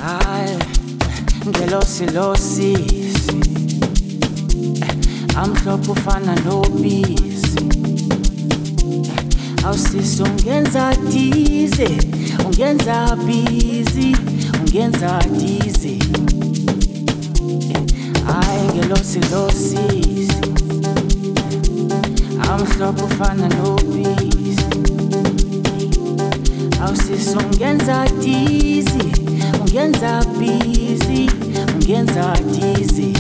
Ay, ngelosi amhlophe ufana nobisi. Awusisi ungenza dize, ungenza busy, ungenza dize. Ay, ngelosi amhlophe ufana nobisi. Awusisi ungenza dize, ungenza busy, ungenza dize.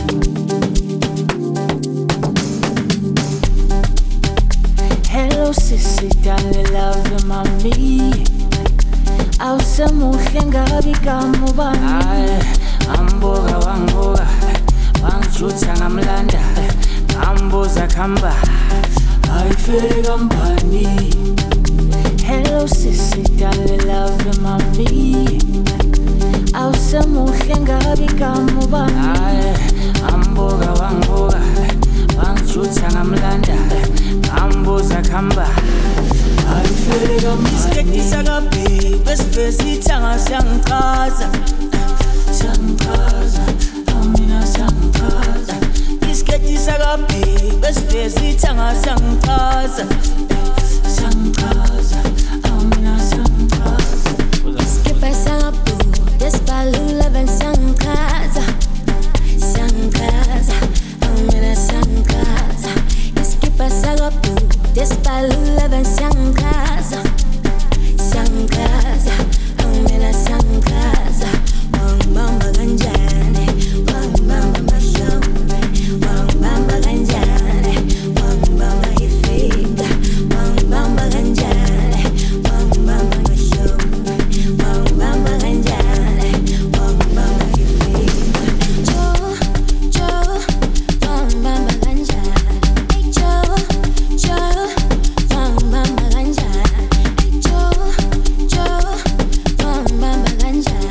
Hello sissy, darling, love mami. Awusemuhle ngabi kamubani. Ay, amboga wangoga, wangijutha ngamlanda, ambuza khamba, ayifele kampani. Hello sissy, darling, love mami. Awusemuhle ngabi kamubani. Ay, amboga wangoga, wangijutha ngamlanda, ambuza khamba, ayifele kampani. Isiketi sakabheki besiveza ithanga siyangichaza, siyangichaza, mina siyangichaza. Isiketi sakabheki besiveza ithanga siyangichaza, siyangichaza, mina siyangichaza. Isiketi sakabheki desibalula bensiyangichaza, siyangichaza, mina siyangichaza. Isiketi sakabheki desibalula bensiyangichaza, siyangichaza, mina siyangichaza. Wangibamba kanjani, wangibamba mahlombe, wangibamba kanjani, wangibamba ifiga, wangibamba kanjani, wangibamba mahlombe, wangibamba kanjani, wangibamba ifiga. Joe, wangibamba kanjani, Joe, wangibamba kanjani, Joe, wangibamba kanjani,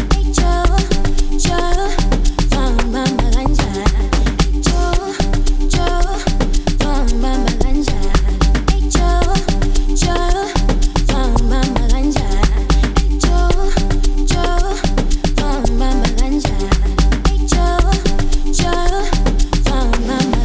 Joe, wangibamba kanjani, Joe, wangibamba kanjani, Joe, wangibamba kanjani, Joe, wangibamba kanjani, Joe, wangibamba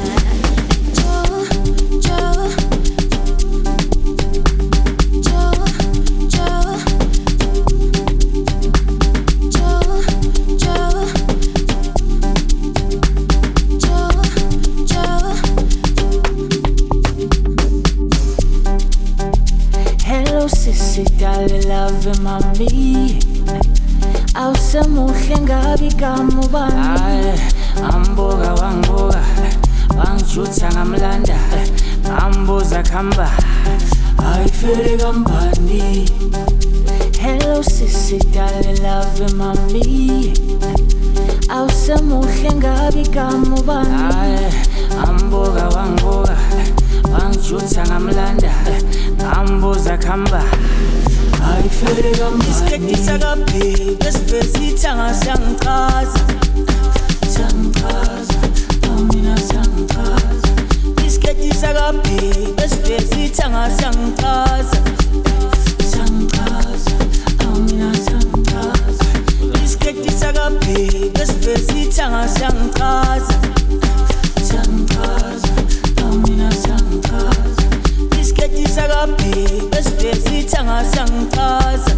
Hello sissy, darling, love mami. Awusemuhle ngabi kamubani. Ay, amboga wangoga, wangijutha ngamlanda, ambuza khamba, ayifele kampani. Hello sissy, darling, love mami. Awusemuhle ngabi kamubani. Ay, amboga wangoga, wangijutha ngamlanda, ambuza khamba, ayifele kampani. Isiketi sakabheki besiveza ithanga siyangichaza, siyangichaza, mina siyangichaza. Isiketi sakabheki besiveza ithanga siyangichaza, siyangichaza, mina siyangichaza. Isiketi sakabheki besiveza ithanga siyangichaza, siyangichaza, mina siyangichaza. Isiketi sakabheki besiveza ithanga siyangichaza,